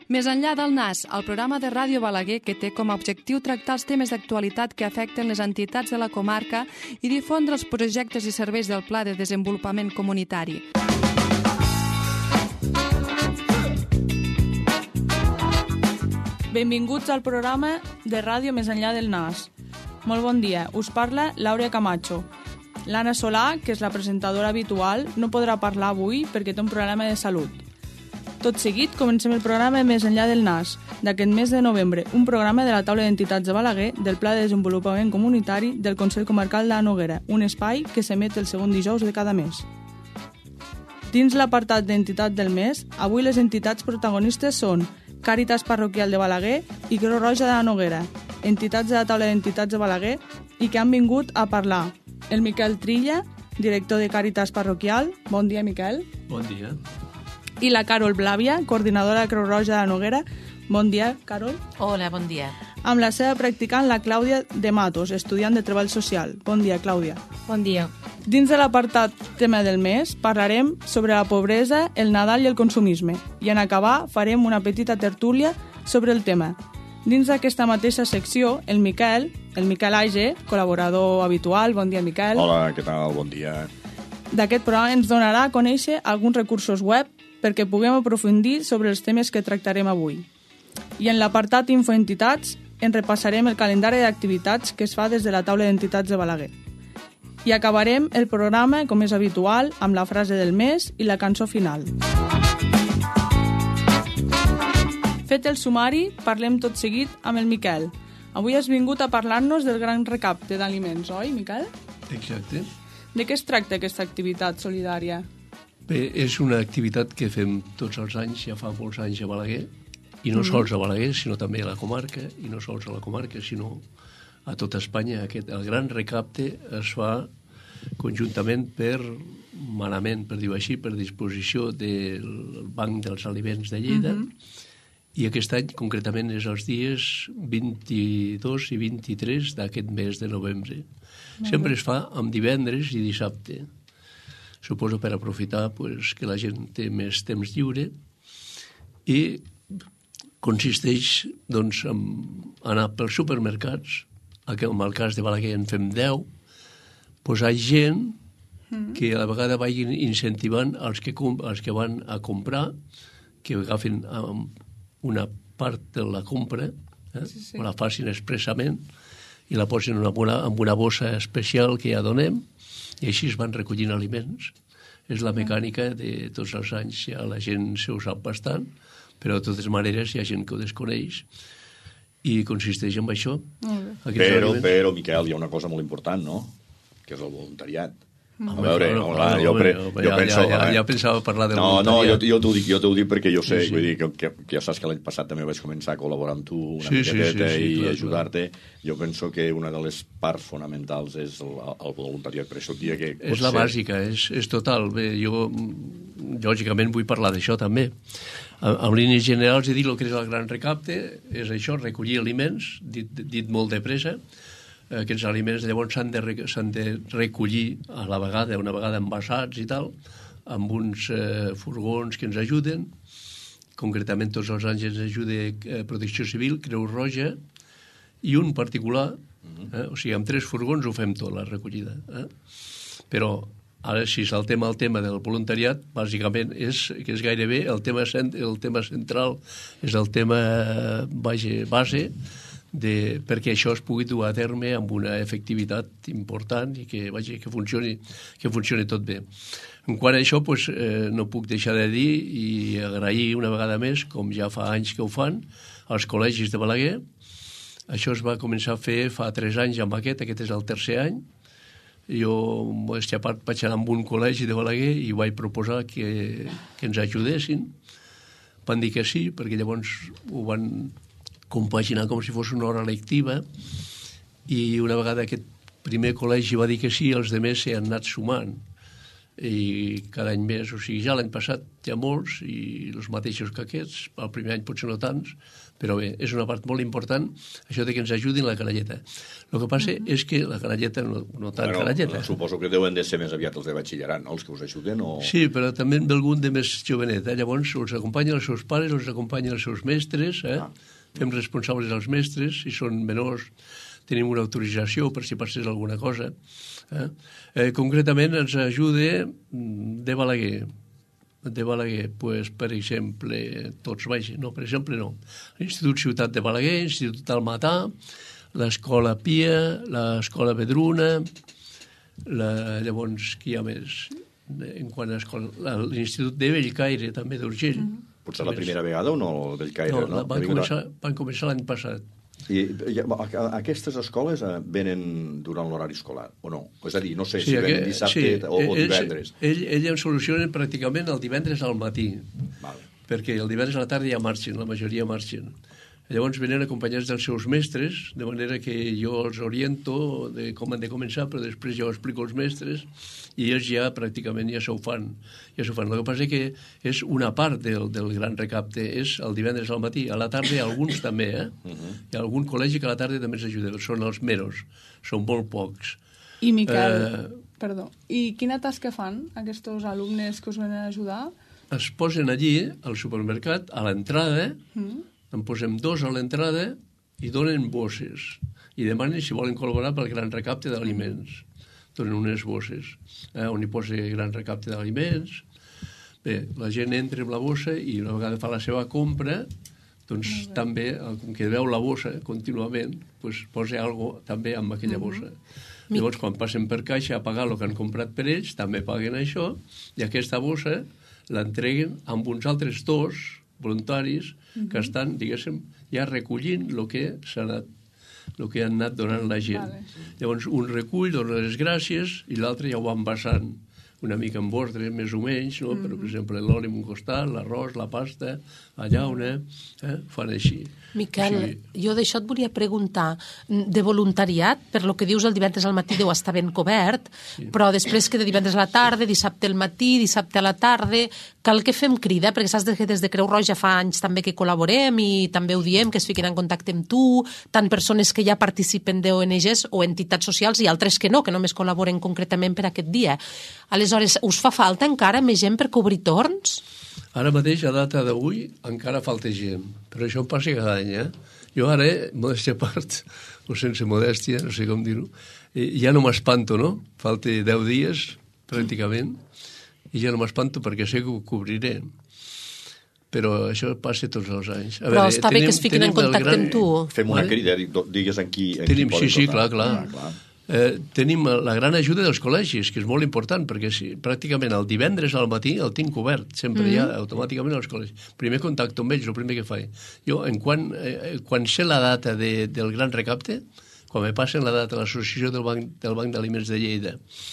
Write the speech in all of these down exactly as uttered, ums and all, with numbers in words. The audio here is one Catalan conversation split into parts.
Més enllà del N A S, el programa de Ràdio Balaguer que té com a objectiu tractar els temes d'actualitat que afecten les entitats de la comarca i difondre els projectes i serveis del Pla de Desenvolupament Comunitari. Benvinguts al programa de ràdio Més enllà del N A S. Molt bon dia, us parla Laura Camacho. L'Anna Solà, que és la presentadora habitual, no podrà parlar avui perquè té un problema de salut. Tot seguit, comencem el programa Més enllà del N A S, d'aquest mes de novembre, un programa de la taula d'entitats de Balaguer, del Pla de Desenvolupament Comunitari del Consell Comarcal de la Noguera, un espai que s'emet el segon dijous de cada mes. Dins l'apartat d'entitat del mes, avui les entitats protagonistes són Càritas Parroquial de Balaguer i Creu Roja de la Noguera, entitats de la taula d'entitats de Balaguer i que han vingut a parlar el Miquel Trilla, director de Càritas Parroquial. Bon dia, Miquel. Bon dia. I la Carol Blàvia, coordinadora de Creu Roja de la Noguera. Bon dia, Carol. Hola, bon dia. Amb la seva practicant, la Clàudia de Matos, estudiant de Treball Social. Bon dia, Clàudia. Bon dia. Dins de l'apartat tema del mes, parlarem sobre la pobresa, el Nadal i el consumisme. I en acabar farem una petita tertúlia sobre el tema. Dins d'aquesta mateixa secció, el Miquel, el Miquel Aige, col·laborador habitual. Bon dia, Miquel. Hola, què tal? Bon dia. D'aquest programa ens donarà a conèixer alguns recursos web perquè puguem aprofundir sobre els temes que tractarem avui. I en l'apartat Infoentitats en repassarem el calendari d'activitats que es fa des de la taula d'entitats de Balaguer. I acabarem el programa, com és habitual, amb la frase del mes i la cançó final. Fet el sumari, parlem tot seguit amb el Miquel. Avui has vingut a parlar-nos del gran recapte d'aliments, oi, Miquel? Exacte. De què es tracta aquesta activitat solidària? Bé, és una activitat que fem tots els anys, ja fa molts anys a Balaguer, i no mm. sols a Balaguer, sinó també a la comarca, i no sols a la comarca, sinó a tota Espanya. Aquest, el gran recapte es fa conjuntament per manament, per dir-ho així, per disposició del Banc dels Aliments de Lleida, mm-hmm. i aquest any concretament és els dies vint-i-dos i vint-i-tres d'aquest mes de novembre. Mm-hmm. Sempre es fa amb divendres i dissabte. Suposo per aprofitar pues, que la gent té més temps lliure, i consisteix doncs, en anar pels supermercats, en el cas de Balaguer en fem deu, posar gent que a la vegada vagin incentivant els que, els que van a comprar, que agafin una part de la compra, eh, sí, sí. o la facin expressament, i la posin en una, en una bossa especial que ja donem, i així es van recollint aliments. És la mecànica de tots els anys, ja la gent se ho sap bastant, però de totes maneres hi ha gent que ho desconeix, i consisteix en això. Però, però, Miquel, hi ha una cosa molt important, no?, que és el voluntariat. A veure, no, hola, no, jo, pre, no, jo ja, penso... Ja, ja, ja pensava parlar del no, voluntariat. No, jo, jo t'ho dic, jo t'ho dic perquè jo sé, sí, sí. vull dir, que, que, que ja saps que l'any passat també vaig començar a col·laborar amb tu una sí, miqueteta sí, sí, sí, i clar, ajudar-te. Jo penso que una de les parts fonamentals és el, el voluntariat, per això dia que... És la ser... bàsica, és, és total. Bé, jo, lògicament, vull parlar d'això també. En línies generals, he dit el que és el gran recapte, és això, recollir aliments, dit, dit molt de pressa. Aquests aliments llavors s'han de, s'han de recollir a la vegada, una vegada envasats i tal, amb uns eh, furgons que ens ajuden. Concretament tots els anys ens ajuda eh, Protecció Civil, Creu Roja, i un particular, eh? O sigui, amb tres furgons ho fem tot, la recollida. Eh? Però ara, si saltem al tema del voluntariat, bàsicament és que és gairebé el tema, el tema central, és el tema base, base de, perquè això es pugui dur a terme amb una efectivitat important i que, vaja, que, funcioni, que funcioni tot bé. En quant a això, pues, eh, no puc deixar de dir i agrair una vegada més, com ja fa anys que ho fan, als col·legis de Balaguer. Això es va començar a fer fa tres anys amb aquest, aquest és el tercer any. Jo, modèstia a part, vaig anar amb un col·legi de Balaguer i vaig proposar que, que ens ajudessin. Van dir que sí, perquè llavors ho van compaginar com si fos una hora lectiva, i una vegada aquest primer col·legi va dir que sí, els altres s'hi han anat sumant. i cada any més, o sigui, ja l'any passat hi ha molts i els mateixos que aquests, el primer any potser no tants, però bé, és una part molt important això de que ens ajudin la canalleta. El que passa mm-hmm. és que la canalleta no, no tant bueno, canalleta. Suposo que deuen de ser més aviat els de batxillerat, no? Els que us ajuden o... Sí, però també amb algun de més jovenet, eh? Llavors els acompanyen els seus pares, els acompanyen els seus mestres, eh? Ah. Fem responsables als mestres, si són menors tenim una autorització per si passés alguna cosa. Eh? Eh, concretament ens ajuda de Balaguer. De Balaguer, pues, per exemple, tots baixen, no, per exemple, no. L'Institut Ciutat de Balaguer, l'Institut Almatà, l'Escola Pia, l'Escola Vedruna, la, llavors, qui hi ha més? En quant a escola, l'Institut de Bellcaire, també d'Urgell. Mm-hmm. Potser la primera vegada o no, el Bellcaire? No, no? Van, començar, van començar l'any passat. I, i aquestes escoles venen durant l'horari escolar, o no? És a dir, no sé sí, si venen dissabte sí, o, o divendres. Ells, ells em solucionen pràcticament el divendres al matí, vale. Perquè el divendres a la tarda ja marxen, la majoria marxen. Llavors venen acompanyats dels seus mestres, de manera que jo els oriento de com han de començar, però després ja ho explico als mestres i ells ja pràcticament ja s'ho fan. Ja s'ho fan. El que passa és que és una part del, del gran recapte, és el divendres al matí. A la tarda alguns també, eh? Uh-huh. Hi ha algun col·legi que a la tarda també ens ajuda, són els meros, són molt pocs. I Miquel, eh, perdó, i quina tasca fan aquests alumnes que us venen a ajudar? Es posen allí, al supermercat, a l'entrada, uh-huh. En posem dos a l'entrada i donen bosses. I demanen si volen col·laborar pel gran recapte d'aliments. Donen unes bosses, eh, on hi posa gran recapte d'aliments. Bé, la gent entra amb la bossa i una vegada fa la seva compra, doncs també, com que veu la bossa contínuament, doncs posa alguna cosa també amb aquella bossa. Uh-huh. Llavors, quan passen per caixa a pagar el que han comprat per ells, també paguen això, i aquesta bossa l'entreguen amb uns altres dos voluntaris uh-huh. que estan, diguéssim, ja recollint el que s'ha anat, el que han anat donant la gent. Vale. Llavors, un recull, dona les gràcies, i l'altre ja ho van basant una mica en ordre, més o menys, no? Mm-hmm. Però, per exemple, l'oli en un costat, l'arròs, la pasta, la llauna, eh? Fan així. Miquel, o sigui... jo d'això et volia preguntar, de voluntariat, per lo que dius el divendres al matí deu estar ben cobert, sí. Però després que de divendres a la tarda, dissabte al matí, dissabte a la tarda, cal que fem crida, perquè saps que des de Creu Roja fa anys també que col·laborem i també ho diem, que es fiquin en contacte amb tu, tant persones que ja participen d'O N Ges o entitats socials i altres que no, que només col·laboren concretament per aquest dia. Aleshores, us fa falta encara més gent per cobrir torns? Ara mateix, a data d'avui, encara falta gent, però això em passa cada any, eh? Jo ara, modèstia a part, o sense modèstia, no sé com dir-ho, ja no m'espanto, no? Falta deu dies, pràcticament, i ja no m'espanto perquè sé que ho cobriré. Però això passa tots els anys. A però veure, està tenim, bé que es fiquin en contacte gran... amb tu. Fem una eh? crida, digues en qui, en tenim, qui poden sí, sí, tocar. clar, clar. Ah, clar. Eh, tenim la gran ajuda dels col·legis, que és molt important, perquè si, pràcticament el divendres al matí el tinc cobert, sempre mm-hmm. ja automàticament als col·legis. Primer contacte amb ells, el primer que faig. Jo, en quan, eh, quan sé la data de, del gran recapte, quan me passen la data a l'associació del Banc, del Banc d'Aliments de Lleida,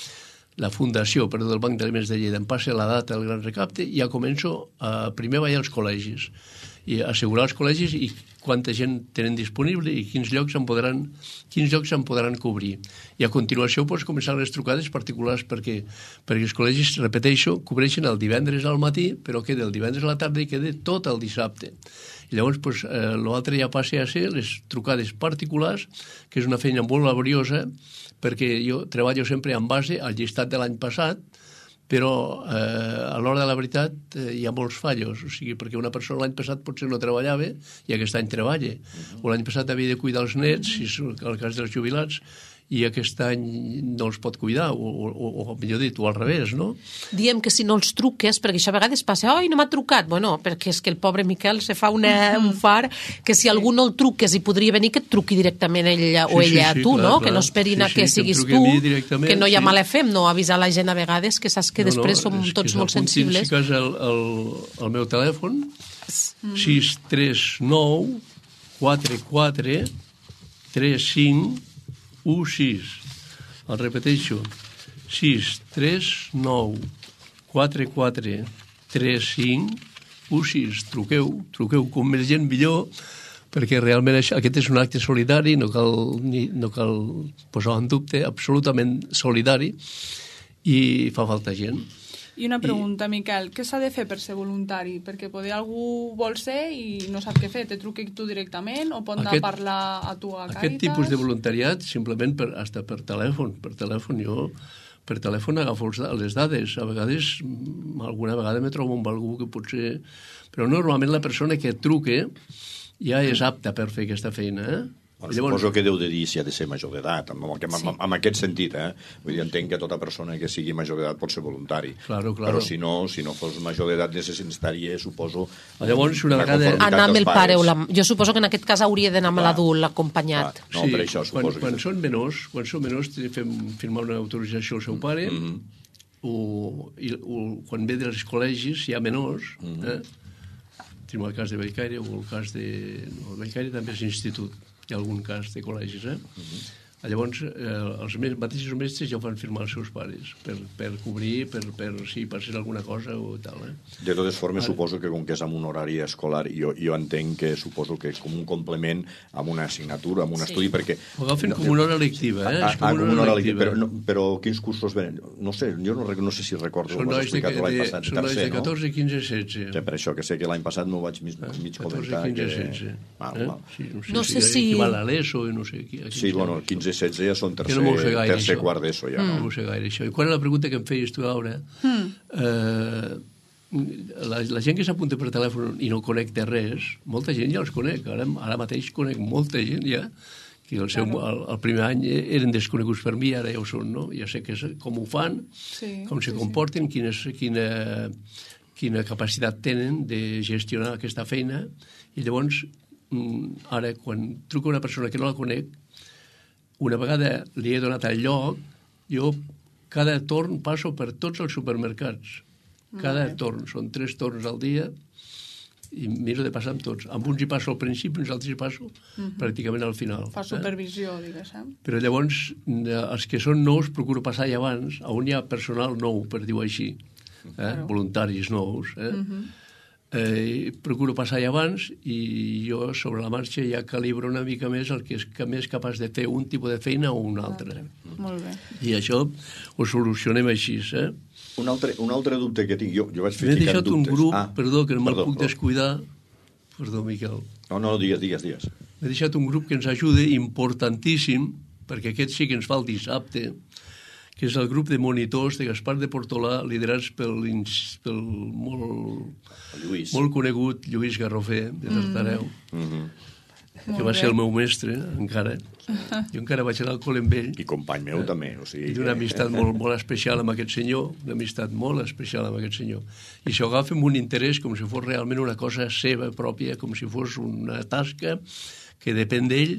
la fundació, perdó, del Banc d'Aliments de Lleida, em passa la data del gran recapte i ja començo a primer vaig als col·legis i assegurar els col·legis i quanta gent tenen disponible i quins llocs en podran, quins llocs en podran cobrir. I a continuació pots començar les trucades particulars perquè, perquè els col·legis, repeteixo, cobreixen el divendres al matí, però queda el divendres a la tarda i queda tot el dissabte. I llavors pues, eh, l'altre ja passa a ser les trucades particulars, que és una feina molt laboriosa, perquè jo treballo sempre en base al llistat de l'any passat, però eh, a l'hora de la veritat eh, hi ha molts fallos, o sigui, perquè una persona l'any passat potser no treballava i aquest any treballa, uh-huh. o l'any passat havia de cuidar els nets, si és el cas dels jubilats, i aquest any no els pot cuidar, o, o, o millor dit, o al revés, no? Diem que si no els truques, perquè això a vegades passa, oi, no m'ha trucat, bueno, perquè és que el pobre Miquel se fa una, un far, que si algú no el truques i podria venir, que et truqui directament ella o sí, ella sí, sí, a tu, clar, no? Clar. Que no esperin sí, a que sí, siguis que tu, que no hi ha sí. mal fem, no avisar la gent a vegades, que saps que no, després no, som tots molt apuntin, sensibles. Si cas el, el, el meu telèfon, mm. sis tres nou quatre quatre tres cinc u sis. El repeteixo, sis tres nou quatre quatre tres cinc u sis. Truqueu, truqueu com més gent millor, perquè realment això, aquest és un acte solidari, no cal, ni, no cal posar en dubte, absolutament solidari, i fa falta gent. I una pregunta, I... Miquel, què s'ha de fer per ser voluntari? Perquè poder algú vol ser i no sap què fer, te truqui tu directament o pot anar aquest, a parlar a tu a Càritas? Aquest tipus de voluntariat, simplement per, hasta per telèfon. Per telèfon jo, per telèfon agafo les dades. A vegades, alguna vegada me trobo amb algú que potser... Però normalment la persona que truca ja és apta per fer aquesta feina, eh? Bueno, llavors... Suposo que deu de dir si ha de ser major d'edat, en, en, sí. en, en aquest sentit, eh? Vull dir, entenc que tota persona que sigui major d'edat pot ser voluntari. Claro, claro. Però si no, si no fos major d'edat necessitaria, suposo... Llavors, una vegada... Anar amb el pare o la... Jo suposo que en aquest cas hauria d'anar amb l'adult, acompanyat. Clar. No, sí, per això suposo quan, que... Quan són menors, quan són menors, fem firmar una autorització al seu pare, mm -hmm. o, i, o quan ve dels col·legis, hi ha menors, mm -hmm. eh? Tenim el cas de Bellcaire o el cas de... No, el Bellcaire també és institut. Hi ha algun cas de col·legis, eh? Uh-huh. Llavors, eh, els mateixos mestres ja ho fan firmar els seus pares, per, per cobrir, per, per, sí, per ser alguna cosa o tal, eh? De totes formes, Ara... suposo que com que és amb un horari escolar, jo, jo entenc que suposo que és com un complement amb una assignatura, amb un sí. estudi, perquè... Ho agafen com una hora lectiva, eh? Ah, ah, com una hora lectiva. Però, no, però quins cursos venen? No sé, jo no, no sé si recordo, ho has explicat l'any passat. Són nois de catorze, quinze, setze. Ja, per això, que sé que l'any passat m'ho vaig mig, mig comentar. catorze, quinze, setze. No sé si... Equival a l'ESO i no sé... Sí, bueno, quinze, setze ja són tercer. No gaire, tercer quart d'ESO ja, no? No sé gaire això. I quan la pregunta que em feies tu ara, mm. eh, la, la gent que s'apunta per telèfon i no connecta res, molta gent ja els conec. Ara, ara mateix conec molta gent ja, que el, seu, el, el primer any eren desconeguts per mi, ara ja ho són, no? Ja sé que, com ho fan, sí, com se sí, comporten, sí. Quines, quina, quina capacitat tenen de gestionar aquesta feina, i llavors, ara, quan truco a una persona que no la conec, una vegada li he donat el lloc, jo cada torn passo per tots els supermercats. Cada mm. torn, són tres torns al dia, i miro de passar amb tots. Amb uns hi passo al principi, uns altres hi passo mm-hmm. pràcticament al final. Fa supervisió, eh? diguéssim. Però llavors, els que són nous, procuro passar ja abans, on hi ha personal nou, per dir-ho així, eh? Claro. Voluntaris nous, eh? Mm-hmm. Eh, procuro passar ja abans i jo sobre la marxa ja calibro una mica més el que és que més capaç de fer un tipus de feina o un altre. Molt bé. I això ho solucionem així, eh? Un altre, un altre dubte que tinc, jo, jo vaig fer M'he deixat dubtes. un grup, ah, perdó, que no me'l puc perdó. descuidar. Perdó, Miquel. No, no, digues, digues, digues. M'he deixat un grup que ens ajuda importantíssim, perquè aquest sí que ens fa el dissabte, que és el grup de monitors de Gaspar de Portolà, liderats pel, pel molt, molt conegut Lluís Garrofer, de Tartareu, mm. mm-hmm. que va ser el meu mestre, encara. Jo encara vaig anar al col·le amb ell. I company meu, eh, també. O sigui, I d'una amistat molt, molt especial amb aquest senyor, una amistat molt especial amb aquest senyor. I s'ho agafa amb un interès com si fos realment una cosa seva pròpia, com si fos una tasca que depèn d'ell,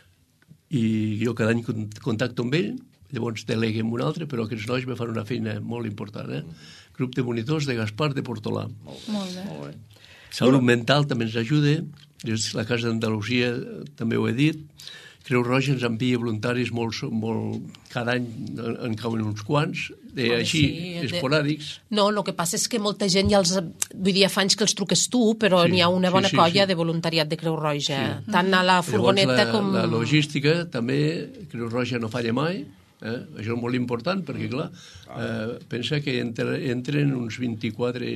i jo cada any contacto amb ell, llavors deleguem un altre, però aquests nois me fan una feina molt important, eh? Grup de monitors de Gaspar de Portolà. Molt bé. Molt bé. Salut mental també ens ajuda, des la Casa d'Andalusia també ho he dit, Creu Roja ens envia voluntaris molt, molt, cada any en cauen uns quants, de, Home, així, sí, esporàdics. De... No, el que passa és que molta gent ja els... Vull dir, fa anys que els truques tu, però sí, n'hi ha una bona sí, sí, colla sí. de voluntariat de Creu Roja. Sí. Tant a la furgoneta la, com... La logística també, Creu Roja no falla mai, eh? Això és molt important, perquè clar, eh, pensa que entre, entren uns vint-i-quatre...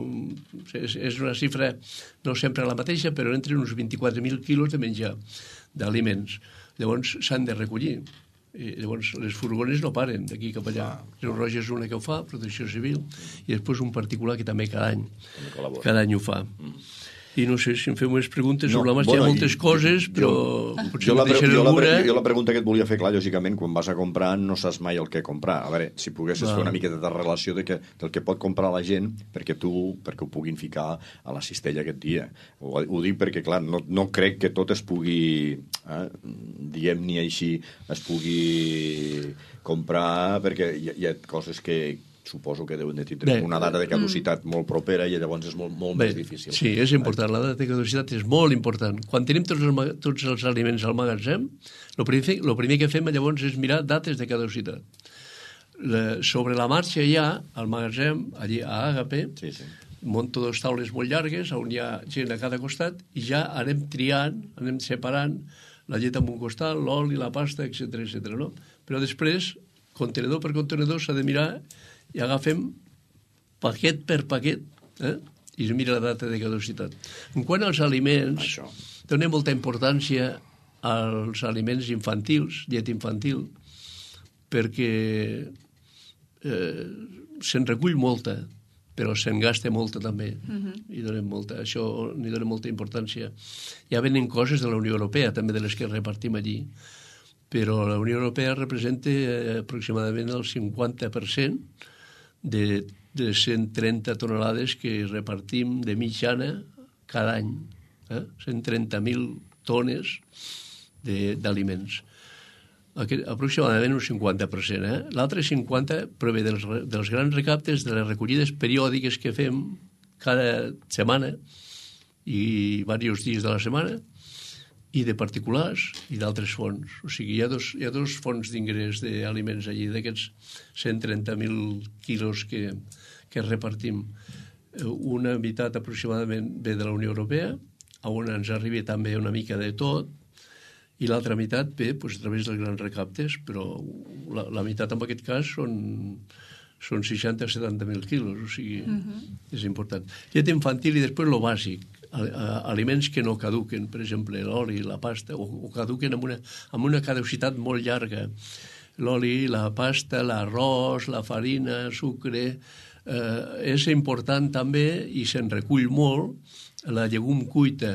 És, és una xifra no sempre la mateixa, però entren uns vint-i-quatre mil quilos de menjar, d'aliments. Llavors s'han de recollir. I llavors les furgones no paren d'aquí cap allà. Creu Roja és una que ho fa, Protecció Civil, i després un particular que també cada any cada any ho fa. I no sé si em feu més preguntes no, sobre la marxa, bueno, hi ha moltes i, coses, però jo, potser jo, la, me deixaré jo, alguna. la, jo la pregunta que et volia fer, clar, lògicament, quan vas a comprar no saps mai el que comprar. A veure, si poguessis ah. fer una mica de relació de que, del que pot comprar la gent perquè tu, perquè ho puguin ficar a la cistella aquest dia. Ho, ho dic perquè, clar, no, no crec que tot es pugui, eh, diguem-ne així, es pugui comprar, perquè hi, hi ha coses que suposo que deuen de tindre Bé, una data de caducitat mm. molt propera i llavors és molt, molt Bé, més difícil. Sí, és important. La data de caducitat és molt important. Quan tenim tots els, tots els aliments al magatzem, el primer, el primer que fem llavors és mirar dates de caducitat. La, sobre la marxa hi ha, al magatzem, allí a Àgape, sí, sí. munto dos taules molt llargues on hi ha gent a cada costat i ja anem triant, anem separant la llet en un costat, l'oli, la pasta, etcètera, etcètera, no? Però després contenedor per contenedor s'ha de mirar i agafem paquet per paquet, eh? I es mira la data de caducitat. En quant als aliments, Això. donem molta importància als aliments infantils, llet infantil, perquè eh, se'n recull molta, però se'n gasta molta també. Uh-huh. I donem molta, això n'hi donem molta importància. Ja venen coses de la Unió Europea, també de les que repartim allí, però la Unió Europea representa eh, aproximadament el cinquanta per cent de, de cent trenta tonelades que repartim de mitjana cada any. Eh? cent trenta mil tones d'aliments. Aproximadament un cinquanta per cent. Eh? L'altre cinquanta per cent prové dels, dels grans recaptes, de les recollides periòdiques que fem cada setmana i diversos dies de la setmana, i de particulars i d'altres fons. O sigui, hi ha dos, hi ha dos fons d'ingrés d'aliments allí, d'aquests cent trenta mil quilos que, que repartim. Una meitat aproximadament ve de la Unió Europea, on ens arriba també una mica de tot, i l'altra meitat ve pues, a través dels grans recaptes, però la, la meitat en aquest cas són, són seixanta a setanta mil quilos, o sigui, uh-huh. és important. Llet infantil i després lo bàsic, aliments que no caduquen, per exemple, l'oli, la pasta, o, o caduquen amb una, amb una caducitat molt llarga. L'oli, la pasta, l'arròs, la farina, sucre, eh, és important també, i se'n recull molt, la llegum cuita,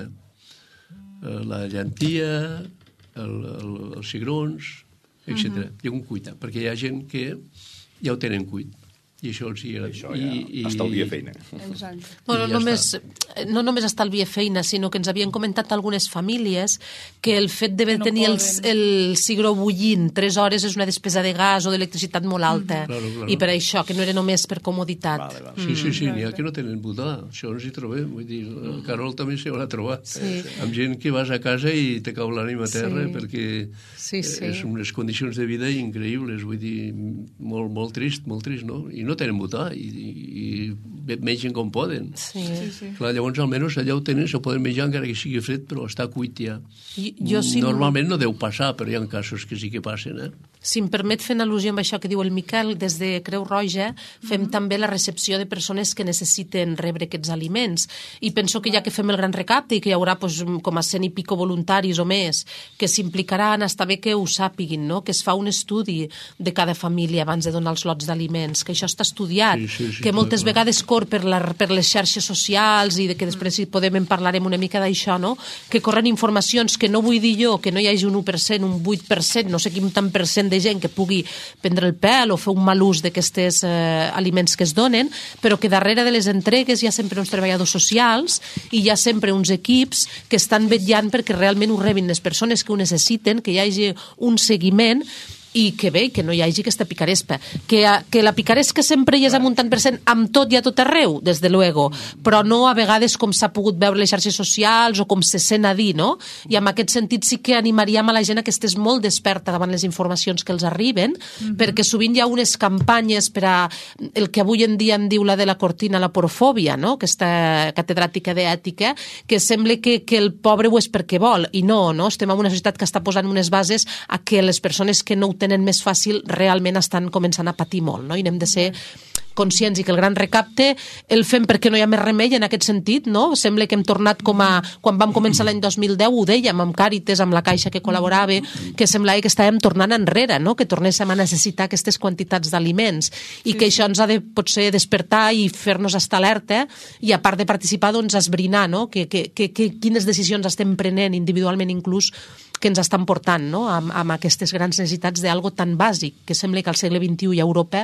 eh, la llentia, el, el, els cigrons, etcètera. Uh-huh. Llegum cuita, perquè hi ha gent que ja ho tenen cuit. I això els hi agrada. Això ja I, i... estalvia feina. Exacte. No, no, ja només, no només estalvia feina, sinó que ens havien comentat algunes famílies que el fet de no tenir el, el cigró bullint tres hores és una despesa de gas o d'electricitat molt alta. Mm. Claro, claro. I per això, que no era només per comoditat. Vale, vale. Sí, sí, sí, n'hi ha que no tenen butà. Això ens hi trobem. Vull dir, el Carol també s'hi haurà trobat. Sí. Amb gent que vas a casa i te cau l'ànima a terra, sí. perquè sí, sí. és unes condicions de vida increïbles. Vull dir, molt, molt trist, molt trist, no? I no tenen votar i, i, i mengen com poden. Sí. Sí, sí. Clar, llavors almenys allà ho tenen, s'ho poden menjar encara que sigui fred, però està cuit ja. I, jo, si Normalment no deu passar, però hi ha casos que sí que passen, eh? Si em permet fent al·lusió amb això que diu el Miquel, des de Creu Roja fem mm-hmm. també la recepció de persones que necessiten rebre aquests aliments. I penso que ja que fem el gran recapte i que hi haurà pues, com a cent i pico voluntaris o més que s'implicaran, està bé que ho sàpiguin, no? Que es fa un estudi de cada família abans de donar els lots d'aliments, que això està estudiat, sí, sí, sí, que moltes clar. vegades cor per, la, per les xarxes socials i de que després si podem en parlarem una mica d'això, no? Que corren informacions que no vull dir jo que no hi hagi un u per cent, un vuit per cent, no sé quin tant per cent de gent que pugui prendre el pèl o fer un mal ús d'aquests eh, aliments que es donen, però que darrere de les entregues hi ha sempre uns treballadors socials i hi ha sempre uns equips que estan vetllant perquè realment ho rebin les persones que ho necessiten, que hi hagi un seguiment i que bé, que no hi hagi aquesta picaresca. Que, que la picaresca sempre hi és amb un tant per cent amb tot i a tot arreu, des de luego, però no a vegades com s'ha pogut veure les xarxes socials o com se sent a dir, no? I en aquest sentit sí que animaríem a la gent a que estés molt desperta davant les informacions que els arriben, mm-hmm. perquè sovint hi ha unes campanyes per a el que avui en dia en diu la de la cortina, la porofòbia, no? Aquesta catedràtica d'ètica, que sembla que, que el pobre ho és perquè vol, i no, no? Estem en una societat que està posant unes bases a que les persones que no ho tenen més fàcil realment estan començant a patir molt, no? I n'hem de ser conscients i que el gran recapte el fem perquè no hi ha més remei en aquest sentit, no? Sembla que hem tornat com a... Quan vam començar l'any dos mil deu ho dèiem amb Càritas, amb la Caixa que col·laborava, que semblava que estàvem tornant enrere, no? Que tornéssim a necessitar aquestes quantitats d'aliments i sí, que això ens ha de potser despertar i fer-nos estar alerta i a part de participar, doncs esbrinar, no? Que, que, que, que quines decisions estem prenent individualment inclús que ens estan portant, no? Amb, amb aquestes grans necessitats d'algo tan bàsic que sembla que al segle vint-i-u i a Europa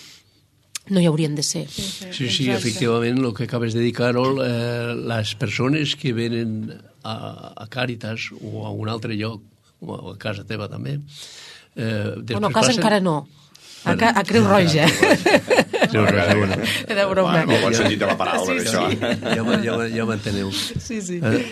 no hi haurien de ser. Sí, sí, sí, sí efectivament, el que acabes de dir, Carol, eh, les persones que venen a, a Càritas o a un altre lloc, o a casa teva també... Eh, bueno, a casa passen... encara no. A, ca, a Creu Roja. Creu Roja, bueno. Era broma. No ho sentit de la paraula, sí, això. Sí. Ja, ja, ja m'enteneu. Sí, sí. Eh,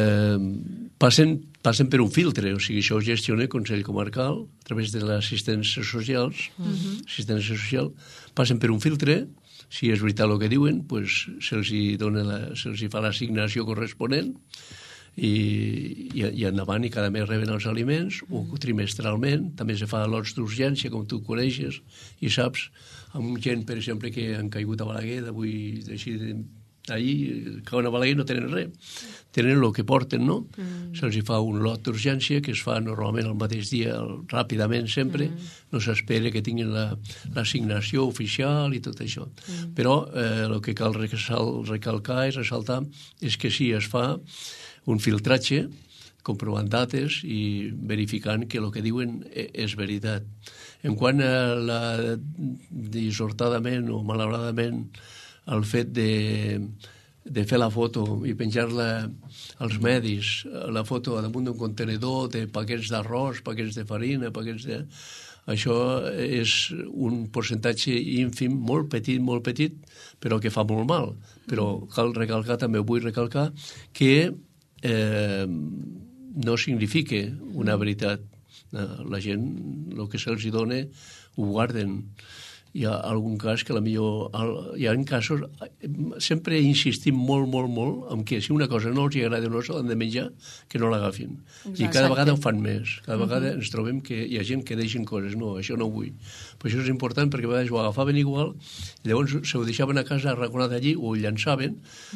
eh, passen, passen per un filtre, o sigui, això ho gestiona el Consell Comarcal a través de l'assistència socials, uh-huh. assistència social, passen per un filtre, si és veritat el que diuen, pues, se'ls hi dona la, se'ls hi fa l'assignació corresponent, i, i, i endavant, i cada mes reben els aliments, o trimestralment, també se fa lots d'urgència, com tu coneixes i saps, amb gent, per exemple, que han caigut a Balaguer, d'avui, així, ahir, cauen a Balaguer, no tenen res. Tenen el que porten, no? Mm. Se'ls fa un lot d'urgència que es fa normalment el mateix dia, ràpidament, sempre. Mm. No s'espera que tinguin l'assignació oficial i tot això. Mm. Però eh, el que cal recalcar i ressaltar és que sí, es fa un filtratge comprovant dates i verificant que el que diuen és veritat. En quant a la dissortadament o malauradament el fet de, de fer la foto i penjar-la als medis, la foto damunt d'un contenedor de paquets d'arròs, paquets de farina, paquets de... Això és un percentatge ínfim, molt petit, molt petit, però que fa molt mal. Però cal recalcar, també vull recalcar, que eh, no significa una veritat. La gent, el que se'ls dona, ho guarden. Hi ha algun cas que la millor... Hi ha casos... Sempre insistim molt, molt, molt en que si una cosa no els agrada o no se l'han de menjar, que no l'agafin. I cada vegada ho fan més. Cada vegada ens trobem que hi ha gent que deixen coses. No, això no ho vull. Però això és important perquè a vegades ho agafaven igual i llavors se ho deixaven a casa arraconat allí o ho llançaven.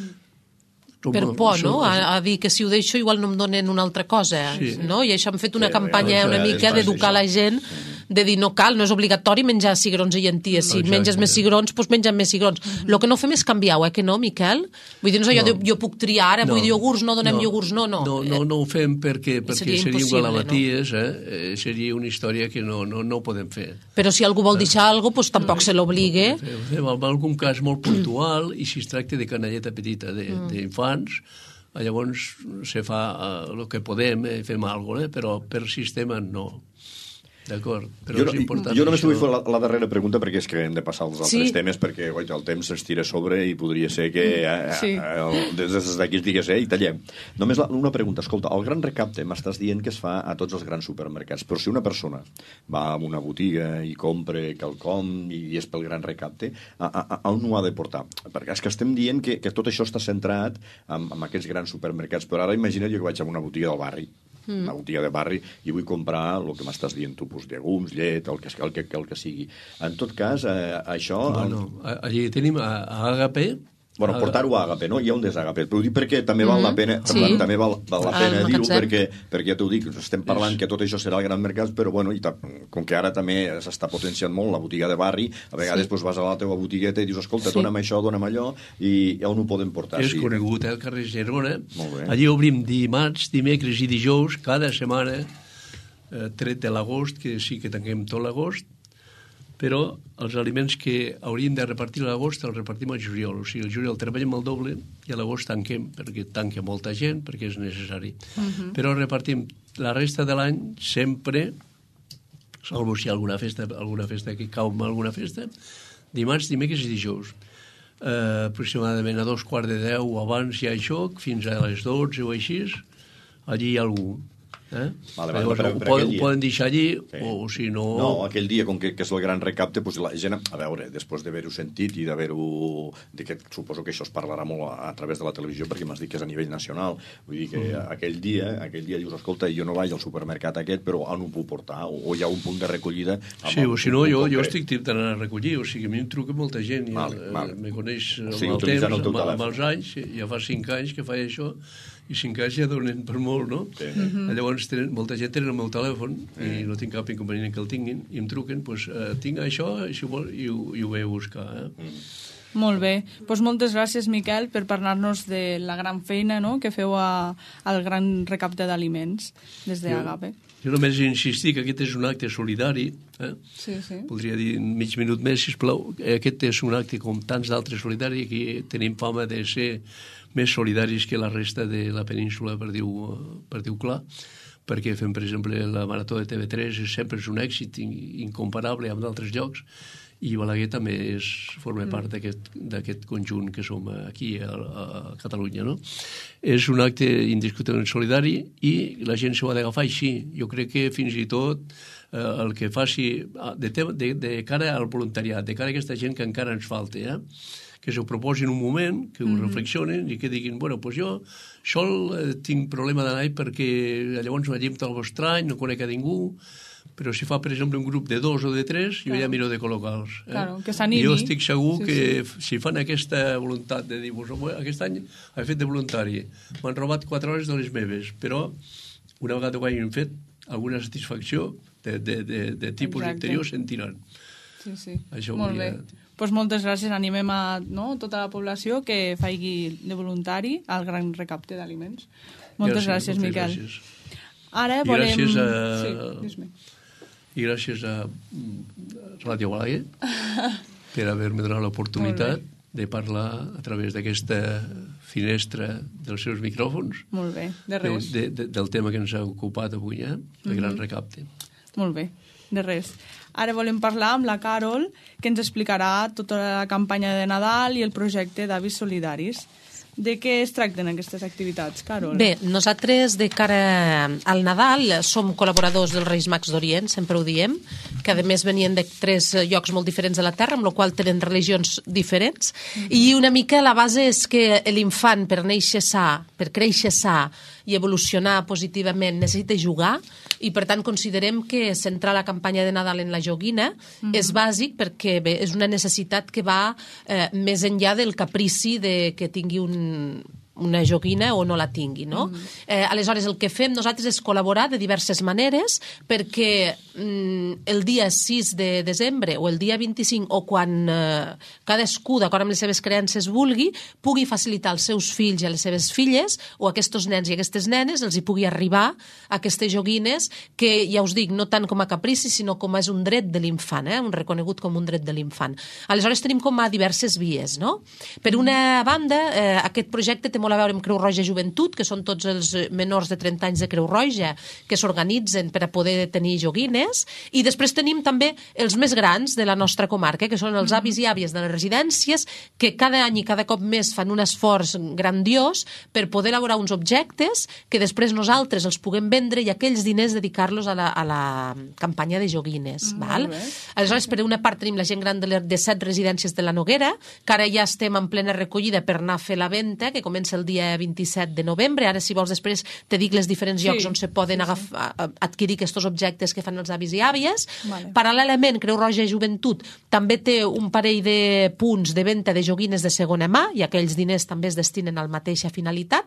Per por, no? A, a dir que si ho deixo igual no em donen una altra cosa, sí. No? I això han fet una campanya una mica d'educar la gent, de dir no cal, no és obligatori menjar cigrons i llenties. Si menges més cigrons, doncs menja'm més cigrons. El que no fem és canviar-ho, eh, que no, Miquel? Vull dir, no és allò de jo puc triar, ara vull iogurts, no donem iogurts, no, no. No, no, no ho fem perquè seria un galamaties, eh? Seria una història que no no podem fer. Però si algú vol deixar alguna cosa, doncs tampoc se l'obligue. En algun cas molt puntual, i si es tracta de canalleta petita d'infants, llavors se fa el que podem, fem alguna cosa, però per sistema no. D'acord, però jo, és important. Jo només vull fer la, la darrera pregunta perquè és que hem de passar als altres sí. temes perquè oi, el temps es tira a sobre i podria ser que eh, sí. eh, des d'aquí es digués eh, i tallem. Només la, una pregunta, escolta, el gran recapte m'estàs dient que es fa a tots els grans supermercats, però si una persona va a una botiga i compra quelcom i és pel gran recapte, a, a, a on ho ha de portar? Perquè és que estem dient que, que tot això està centrat en, en aquests grans supermercats, però ara imagina't jo que vaig a una botiga del barri, Mm. una botiga de barri, i vull comprar el que m'estàs dient tu, doncs, llegums, llet, el que, el que, el que sigui. En tot cas, eh, això... Bueno, allí tenim a, a Agape. Bueno, portar-ho a Agape, no? I on és Agape? Però ho dic perquè també val mm -hmm. la pena, sí. també val, val la pena ah, dir-ho, perquè, perquè ja t'ho dic, estem parlant és... que tot això serà el gran mercat, però bueno, i com que ara també s'està potenciant molt la botiga de barri, a vegades sí. doncs, vas a la teva botigueta i dius, escolta, sí. dona'm això, dona'm allò, i on ho podem portar? És sí. conegut, eh, el carrer Gerona. Allí obrim dimarts, dimecres i dijous, cada setmana, eh, tret de l'agost, que sí que tanquem tot l'agost, però els aliments que hauríem de repartir a l'agost els repartim al juliol. O sigui, el juliol treballem el doble i a l'agost tanquem, perquè tanca molta gent, perquè és necessari. Uh-huh. Però repartim la resta de l'any sempre, salvo si hi ha alguna festa, alguna festa que cau en alguna festa, dimarts, dimecres i dijous. Uh, aproximadament a dos quarts de deu abans hi ha joc, fins a les dotze o així, allí hi ha algú. Eh? Vale, vale, però, però, ho, poden, ho poden deixar allí, sí. o si no... No, aquell dia, com que, que és el gran recapte, doncs la gent, a veure, després d'haver-ho sentit i d'haver-ho... Que suposo que això es parlarà molt a, a través de la televisió, perquè m'has dit que és a nivell nacional. Vull dir que mm. aquell dia, aquell dia dius, escolta, jo no vaig al supermercat aquest, però on ho puc portar? O, o hi ha un punt de recollida... Sí, o si no, jo, jo estic intentant anar a recollir, o sigui, a mi em truca molta gent, i vale, vale. me coneix amb sí, el temps, el amb, amb els anys, ja fa cinc anys que faig això, i cinc anys ja donen per molt, no? Sí. Mm-hmm. Llavors, tenen, molta gent tenen el meu telèfon sí. i no tinc cap inconvenient que el tinguin i em truquen, doncs, eh, tinc això i, si vol, i, ho, i ho ve a buscar. Eh? Mm. Molt bé. Pues moltes gràcies, Miquel, per parlar-nos de la gran feina, no?, que feu a, al gran recapte d'aliments des d'Agape. Jo només insistir que aquest és un acte solidari. Eh? Sí, sí. Voldria dir mig minut més, sisplau. Aquest és un acte com tants d'altres solidari. Aquí tenim fama de ser més solidaris que la resta de la península, per dir-ho per dir clar, perquè fem, per exemple, la Marató de T V tres, sempre és un èxit incomparable amb d'altres llocs, i Balaguer també és, forma part d'aquest conjunt que som aquí a, a Catalunya, no? És un acte indiscutiblement solidari i la gent s'ho ha d'agafar així. Jo crec que fins i tot eh, el que faci de, de, de cara al voluntariat, de cara a aquesta gent que encara ens falta, eh? que s'ho proposin un moment, que ho mm-hmm. reflexionen i que diguin, bueno, doncs jo sol eh, tinc problema d'anar perquè llavors una gent algo estrany, no conec a ningú, però si fa, per exemple, un grup de dos o de tres, jo claro. ja miro de col·locar-los. Eh? Claro, que s'animi. Jo estic segur sí, que sí. si fan aquesta voluntat de dir, aquest any he fet de voluntari, m'han robat quatre hores de les meves, però una vegada ho hagin fet, alguna satisfacció de, de, de, de tipus Exacte. Interior sentiran. Sí, sí. Això molt volia... bé. Pues moltes gràcies. Animem a no, tota la població que faci de voluntari al gran recapte d'aliments. Moltes ja, sí, gràcies, moltes Miquel. Gràcies. Ara I volem... gràcies a... Sí, dis-me. I gràcies a Ràdio Balaguer per haver-me donat l'oportunitat de parlar a través d'aquesta finestra dels seus micròfons. Molt bé, de res. De, de, del tema que ens ha ocupat avui, eh? El mm-hmm. gran recapte. Molt bé, de res. Ara volem parlar amb la Carol, que ens explicarà tota la campanya de Nadal i el projecte d'Avis Solidaris. De què es tracten aquestes activitats, Carol? Bé, nosaltres de cara al Nadal som col·laboradors dels Reis Mags d'Orient, sempre ho diem, que a més venien de tres llocs molt diferents de la Terra, amb la qual tenen religions diferents, mm-hmm. i una mica la base és que l'infant per néixer sa, per créixer sa i evolucionar positivament necessita jugar, i per tant considerem que centrar la campanya de Nadal en la joguina mm-hmm. és bàsic perquè bé, és una necessitat que va eh, més enllà del caprici de que tingui un una joguina o no la tingui, no? Mm. Eh, aleshores, el que fem nosaltres és col·laborar de diverses maneres perquè mm, el dia sis de desembre o el dia vint-i-cinc o quan eh, cadascú, d'acord amb les seves creences, vulgui, pugui facilitar als seus fills i a les seves filles o a aquests nens i aquestes nenes els hi pugui arribar a aquestes joguines que, ja us dic, no tant com a caprici, sinó com és un dret de l'infant, eh? Un reconegut com un dret de l'infant. Aleshores, tenim com a diverses vies, no? Per una banda, eh, aquest projecte té molt a veure amb Creu Roja Joventut, que són tots els menors de trenta anys de Creu Roja que s'organitzen per a poder tenir joguines, i després tenim també els més grans de la nostra comarca, que són els avis i àvies de les residències, que cada any i cada cop més fan un esforç grandiós per poder elaborar uns objectes que després nosaltres els puguem vendre i aquells diners dedicar-los a la, a la campanya de joguines. Mm, val? Aleshores, per una part tenim la gent gran de, les, de set residències de la Noguera, que ara ja estem en plena recollida per anar a fer la venda, que comença el dia vint-i-set de novembre. Ara, si vols, després te dic les diferents sí, llocs on se poden sí, agafar, sí. adquirir aquests objectes que fan els avis i àvies. Vale. Paral·lelament, Creu Roja Joventut també té un parell de punts de venda de joguines de segona mà i aquells diners també es destinen a la mateixa finalitat.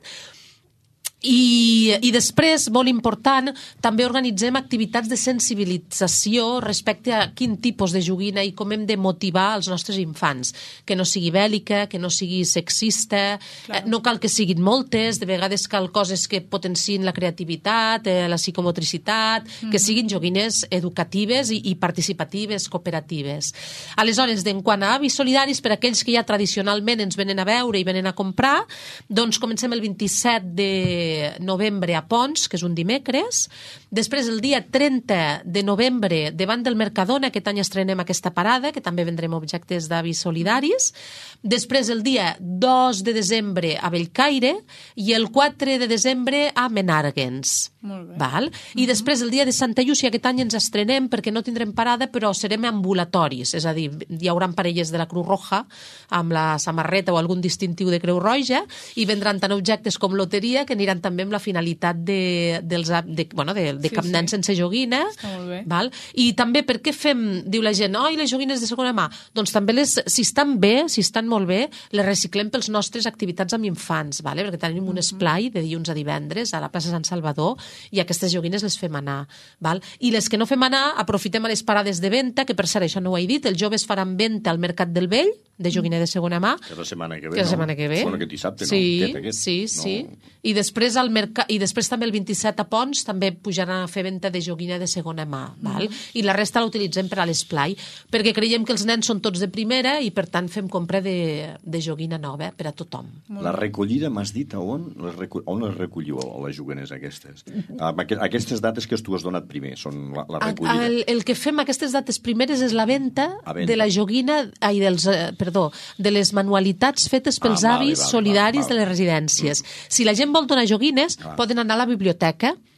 I, i després, molt important, també organitzem activitats de sensibilització respecte a quin tipus de joguina i com hem de motivar els nostres infants, que no sigui bèl·lica, que no sigui sexista, eh, no cal que siguin moltes, de vegades cal coses que potenciïn la creativitat, eh, la psicomotricitat, mm-hmm. que siguin joguines educatives i, i participatives, cooperatives. Aleshores, en quant a avis solidaris, per aquells que ja tradicionalment ens venen a veure i venen a comprar, doncs comencem el vint-i-set de novembre a Pons, que és un dimecres. Després, el dia trenta de novembre, davant del Mercadona, aquest any estrenem aquesta parada, que també vendrem objectes d'avis solidaris. Després, el dia dos de desembre a Bellcaire i el quatre de desembre a Menàrguens. Molt bé. Val? I mm-hmm. després, el dia de Santa Llúcia, aquest any ens estrenem perquè no tindrem parada, però serem ambulatoris, és a dir, hi haurà parelles de la Creu Roja amb la samarreta o algun distintiu de Creu Roja i vendran tant objectes com loteria que aniran també amb la finalitat de, dels, de, bueno, de, de sí, cap nen sí. sense joguina. Està molt bé. Val? I també per què fem, diu la gent, oi, les joguines de segona mà? Doncs també, les, si estan bé, si estan molt bé, les reciclem pels nostres activitats amb infants, vale? Perquè tenim un esplai de dilluns a divendres a la plaça Sant Salvador i aquestes joguines les fem anar. Val? I les que no fem anar, aprofitem a les parades de venda, que per cert, això no ho he dit, els joves faran venda al Mercat del Vell, de joguina de segona mà. Que la setmana que ve, que la no? setmana que ve. Bueno, aquest dissabte, sí, no? Aquest, aquest. Sí, no. sí. I després, al mercat, i després també el vint-i-set a Pons també pujaran a fer venda de joguina de segona mà. Val? Mm. I la resta la utilitzem per a l'esplai, perquè creiem que els nens són tots de primera i per tant fem compra de, de joguina nova per a tothom. La recollida, m'has dit, on les, recull... on les recolliu, les joguines aquestes? Aquestes dates que tu has donat primer són la, la recollida. El, el que fem aquestes dates primeres és la venda, venda. de la joguina, ai, dels, perdó, de les manualitats fetes pels ah, avis vale, vale, solidaris vale, vale. de les residències. Mm. Si la gent vol donar joguines, ah. poden anar a la biblioteca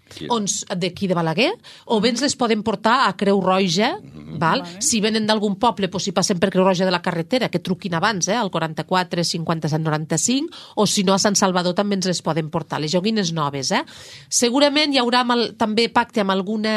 d'aquí de Balaguer, o bé ens les poden portar a Creu Roja, val? Si venen d'algun poble, doncs si passen per Creu Roja de la carretera, que truquin abans, eh, al quaranta-quatre cinquanta-set noranta-cinc, o si no a Sant Salvador també ens les poden portar, les joguines noves. Eh? Segurament hi haurà mal, també pacte amb alguna,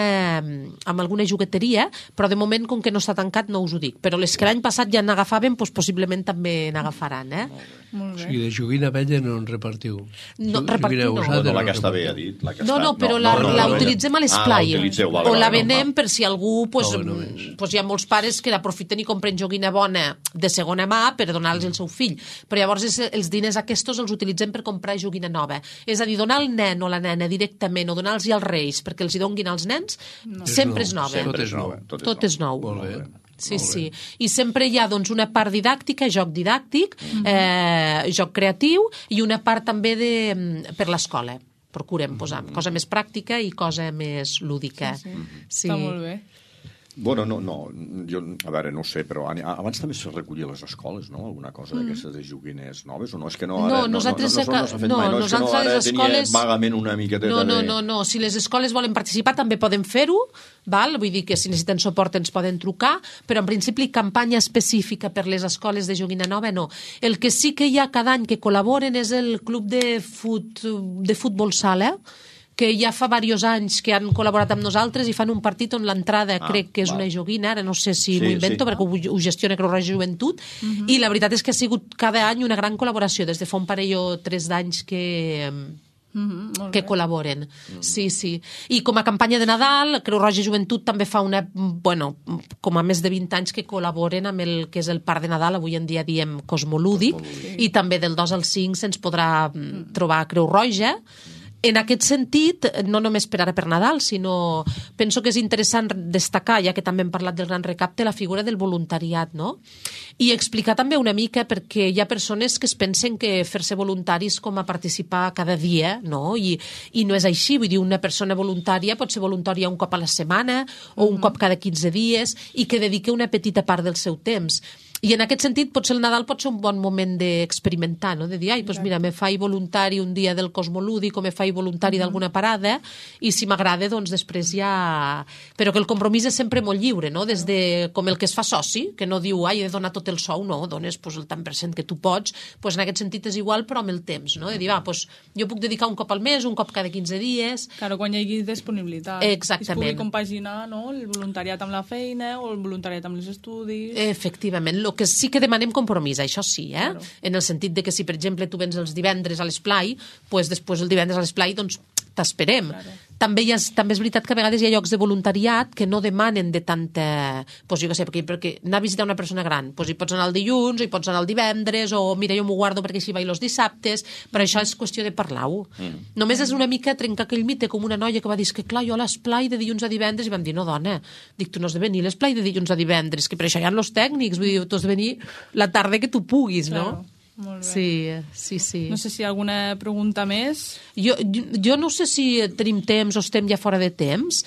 amb alguna jugueteria, però de moment, com que no està tancat, no us ho dic. Però les que l'any passat ja n'agafaven, doncs possiblement també n'agafaran. Eh? Molt bé. O sigui, de joguina vella no en repartiu. No, repartiu no. No, no, la que està bé, ha dit. La que no, està... no, però no, la, no, no, la no, utilitzem a l'esplai. Ah, vale, o la vale, venem no, per si algú... Pues, no, pues hi ha molts pares que l'aprofiten i compren joguina bona de segona mà per donar-los al seu fill. Però llavors és, els diners aquests els utilitzem per comprar joguina nova. És a dir, donar al nen o la nena directament o donar-los als reis perquè els hi donguin als nens, no. sempre és nova. Sempre és nou. Tot és nou. Tot és nou. Molt bé. Sí, sí. I sempre hi ha doncs, una part didàctica, joc didàctic, mm-hmm. eh, joc creatiu, i una part també de, per l'escola. Procurem posar cosa més pràctica i cosa més lúdica. Sí, sí. Sí. Està molt bé. Bueno, no, no, jo, a veure, no ho sé, però abans també se recollia a les escoles, no?, alguna cosa mm. d'aquestes de joguines noves, o no? És que no, ara, no, nosaltres no, no, no, no s'ha fet no, mai, no? És que no, ara escoles... tenia vagament una miqueteta no, no, de... no, no, si les escoles volen participar també poden fer-ho, val? Vull dir que si necessiten suport ens poden trucar, però en principi campanya específica per les escoles de joguina nova no. El que sí que hi ha cada any que col·laboren és el club de, fut, de futbol sala, que ja fa diversos anys que han col·laborat amb nosaltres i fan un partit on l'entrada ah, crec que és va. una joguina, ara no sé si sí, m'ho invento sí. perquè ho, ho gestiona Creu Roja Joventut, uh-huh. i la veritat és que ha sigut cada any una gran col·laboració, des de fa un parell o tres d'anys que... Mm-hmm, que col·laboren. Mm-hmm. Sí, sí. I com a campanya de Nadal, Creu Roja Joventut també fa una, bueno, com a més de vint anys que col·laboren amb el que és el Parc de Nadal, avui en dia diem Cosmolúdic, Cosmolúdic. I també del dos al cinc se'ns podrà mm. trobar a Creu Roja. En aquest sentit, no només per ara per Nadal, sinó penso que és interessant destacar, ja que també hem parlat del Gran Recapte, la figura del voluntariat, no? I explicar també una mica, perquè hi ha persones que es pensen que fer-se voluntaris com a participar cada dia, no? I, i no és així, vull dir, una persona voluntària pot ser voluntària un cop a la setmana o un cop cada quinze dies i que dediqui una petita part del seu temps. I en aquest sentit, potser el Nadal pot ser un bon moment d'experimentar, no? De dir, ai, doncs mira, me faig voluntari un dia del Cosmolúdic o me faig voluntari mm-hmm. d'alguna parada i si m'agrada, doncs després ja... Però que el compromís és sempre molt lliure, no? Des de com el que es fa soci, que no diu, ai, he de donar tot el sou, no, dones pues, el tant per cent que tu pots, pues, en aquest sentit és igual, però amb el temps, no? De dir, va, pues, jo puc dedicar un cop al mes, un cop cada quinze dies... Claro, quan hi hagi disponibilitat. Exactament. I es pugui compaginar, no?, el voluntariat amb la feina o el voluntariat amb els estudis... Efectivament, el que sí que demanem compromís, això sí, eh? Claro. En el sentit de que si, per exemple, tu vens els divendres a l'esplai, pues després el divendres a l'esplai, doncs t'esperem. Claro. També, ha, també és veritat que a vegades hi ha llocs de voluntariat que no demanen de tanta... Pues jo què sé, perquè, perquè anar a visitar una persona gran, pues hi pots anar el dilluns, o hi pots anar el divendres, o mira, jo m'ho guardo perquè així vaig els dissabtes, però això és qüestió de parlar-ho. Mm. Només és una mica trencar aquell mite, com una noia que va dir que clar, jo a l'esplai de dilluns a divendres, i vam dir, no dona, dic, tu no has de venir a l'esplai de dilluns a divendres, que per això hi ha els tècnics, vull dir, tu has de venir la tarda que tu puguis, claro. No? Molt bé. Sí, sí, sí. No sé si hi ha alguna pregunta més. Jo, jo, jo no sé si tenim temps o estem ja fora de temps,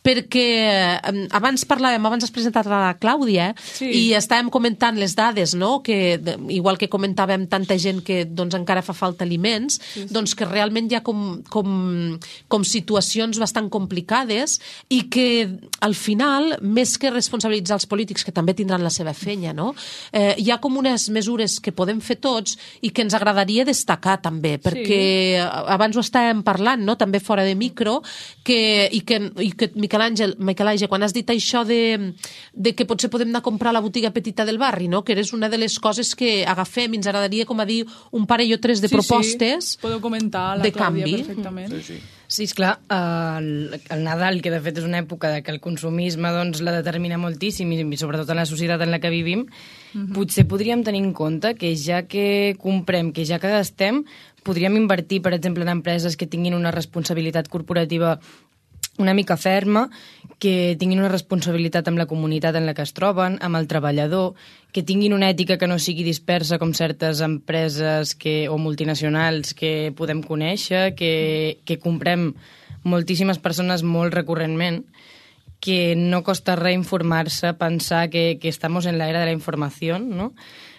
perquè abans parlàvem, abans has presentat a la Clàudia sí. I estàvem comentant les dades, no? Que igual que comentàvem tanta gent que doncs, encara fa falta aliments, sí, sí. Doncs que realment hi ha com, com, com situacions bastant complicades i que al final, més que responsabilitzar els polítics, que també tindran la seva feina, no? Eh, hi ha com unes mesures que podem fer tots i que ens agradaria destacar també, perquè sí. Abans ho estàvem parlant, no? També fora de micro, que, i que, i que Miquel Àngel, Miquel Àngel, quan has dit això de, de que potser podem anar a comprar a la botiga petita del barri, no? Que és una de les coses que agafem i ens agradaria, com a dir, un parell o tres de sí, propostes sí. Podeu comentar la de Clàudia canvi. Perfectament. Sí, sí. Sí, esclar, el, el Nadal, que de fet és una època que el consumisme doncs, la determina moltíssim i sobretot en la societat en la que vivim, uh-huh. Potser podríem tenir en compte que ja que comprem, que ja que gastem, podríem invertir, per exemple, en empreses que tinguin una responsabilitat corporativa una mica ferma, que tinguin una responsabilitat amb la comunitat en la que es troben, amb el treballador, que tinguin una ètica que no sigui dispersa com certes empreses que, o multinacionals que podem conèixer, que, que comprem moltíssimes persones molt recurrentment, que no costa res informar-se, pensar que, que estamos en la era de la informació, no?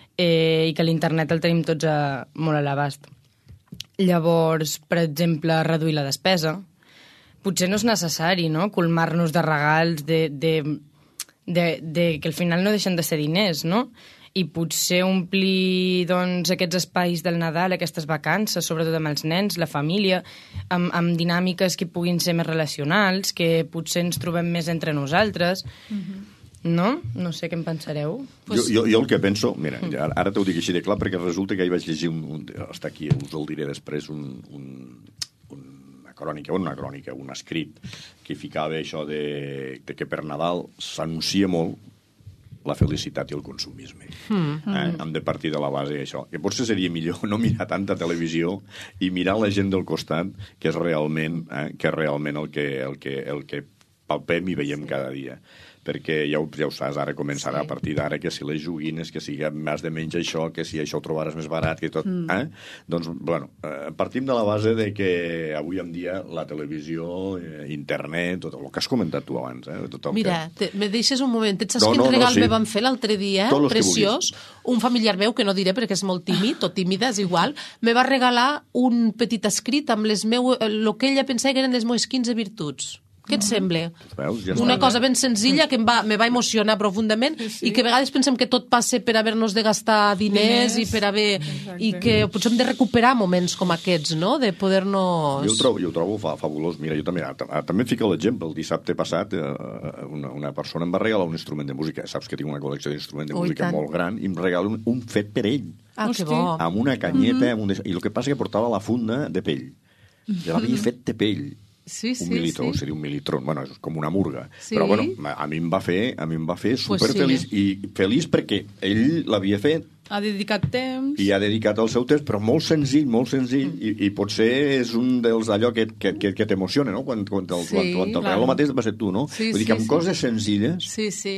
eh, i que l'internet el tenim tots a, molt a l'abast. Llavors, per exemple, reduir la despesa, potser no és necessari, no?, colmar-nos de regals, de, de, de, de, que al final no deixen de ser diners, no?, i potser omplir doncs, aquests espais del Nadal, aquestes vacances, sobretot amb els nens, la família, amb, amb dinàmiques que puguin ser més relacionals, que potser ens trobem més entre nosaltres. Mm-hmm. No? No sé què en pensareu. Jo, jo, jo el que penso... Mira, ara, ara t'ho dic així de clar, perquè resulta que ahir vaig llegir un... un està aquí, us el diré després, un... un, un una crònica, una crònica, un escrit que ficava això de, de que per Nadal s'anuncia molt la felicitat i el consumisme. Mm. Eh? Hem de partir de la base d'això. Que potser seria millor no mirar tanta televisió i mirar la gent del costat, que és realment, eh, que és realment el que, el que, el que palpem i veiem cada dia. Perquè ja ho, ja ho saps, ara començarà sí. a partir d'ara que si les joguines, que si has de menjar això, que si això ho trobaràs més barat, que tot... Mm. Eh? Doncs, bueno, eh, partim de la base de que avui en dia la televisió, eh, internet, tot el que has comentat tu abans, eh? Tot el Mira, que... te, me deixes un moment. Et saps no, quin no, regal no, sí. me van fer l'altre dia? Preciós. Un familiar meu, que no diré perquè és molt tímid, o tímida, és igual, me va regalar un petit escrit amb les meu... el que ella pensava que eren les meves quinze virtuts. Què et sembla? Veus, ja Una està. cosa ben senzilla que em va, me va emocionar profundament sí, sí. i que a vegades pensem que tot passa per haver-nos de gastar diners, diners i per haver... Exacte. I que potser hem de recuperar moments com aquests, no? De poder-nos... Jo ho trobo, jo ho trobo fa, fabulós. Mira, jo també, també fico l'exemple. El dissabte passat eh, una, una persona em va regalar un instrument de música. Saps que tinc una col·lecció d'instruments de Ui, música tant. molt gran i em regala un, un fet per ell. Ah, que bo. Amb una canyeta, mm-hmm. amb un de... i el que passa que portava la funda de pell. Ja l'havia mm-hmm. fet de pell. Sí, sí, un militró, sí. seria un militró, bueno, és com una murga. Sí. Però, bueno, a mi em va fer, a mi em va fer superfeliç, pues sí. i feliç perquè ell l'havia fet, ha dedicat temps... i ha dedicat el seu temps, però molt senzill, molt senzill, mm. i, i potser és un dels allò que, que, que, que t'emociona, no?, quan, quan, el, sí, quan, quan el regalo mateix va ser tu, no? Sí, Vull dir sí, que amb sí. coses senzilles, sí, sí.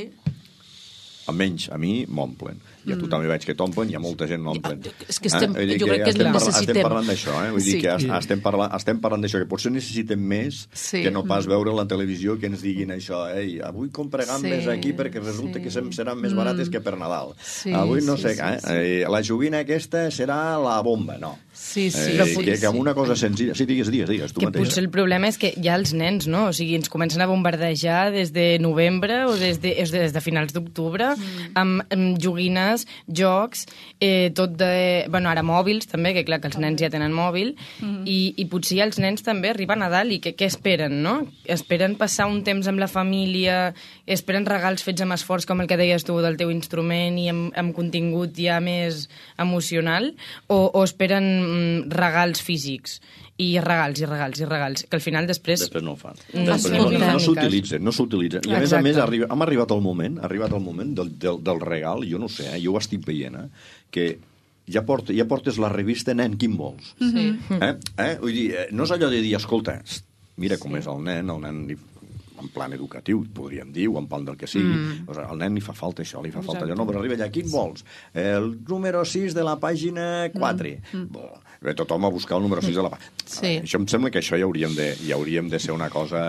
almenys a mi m'omplen. I a tu també veig que t'omplen, i a molta gent n'omplen. És que estem, eh? jo crec que estem, parla, necessitem. estem parlant d'això, eh? Vull Sí. dir que estem parlant, estem parlant d'això, que potser necessitem més Sí. que no pas veure la televisió que ens diguin això, ei, avui compre gambes Sí. aquí perquè resulta Sí. que seran més barates que per Nadal. Sí, Avui no sí, sé, sí, eh? sí. Eh, la joguina aquesta serà la bomba, no. Sí, sí. Eh, sí, que, que amb sí. una cosa senzilla... Sí, digues, digues, digues, tu Que mateixa. potser el problema és que ja els nens, no? O sigui, ens comencen a bombardejar des de novembre o des de, des de finals d'octubre mm. amb, amb joguines, jocs, eh, tot de... Bueno, ara mòbils també, que clar, que els nens ja tenen mòbil, mm. i, i potser ja els nens també arriben a Nadal i què, què esperen, no? Esperen passar un temps amb la família, esperen regals fets amb esforç, com el que deies tu, del teu instrument i amb, amb contingut ja més emocional, o, o esperen mm, regals físics, i regals, i regals, i regals, que al final després... Després no ho fan. No, Després no, no, no s'utilitzen, no s'utilitzen. I a més a més, arriba, hem arribat al moment, ha arribat el moment del, del, del regal, jo no sé, eh, jo ho estic veient, eh, que ja, port, ja portes la revista Nen, quin vols? Sí. Eh? Eh? Vull dir, no és allò de dir, escolta, mira com és el nen, el nen... en plan educatiu, podríem dir, o en plan del que sigui. Mm. O sigui, al nen li fa falta això, li fa falta allò. No, però arriba allà, quin vols? El número sis de la pàgina quatre. Mm. Bo, bé, tothom a buscar el número sis de la pàgina. Sí. Això em sembla que això ja hauríem de, ja hauríem de ser una cosa...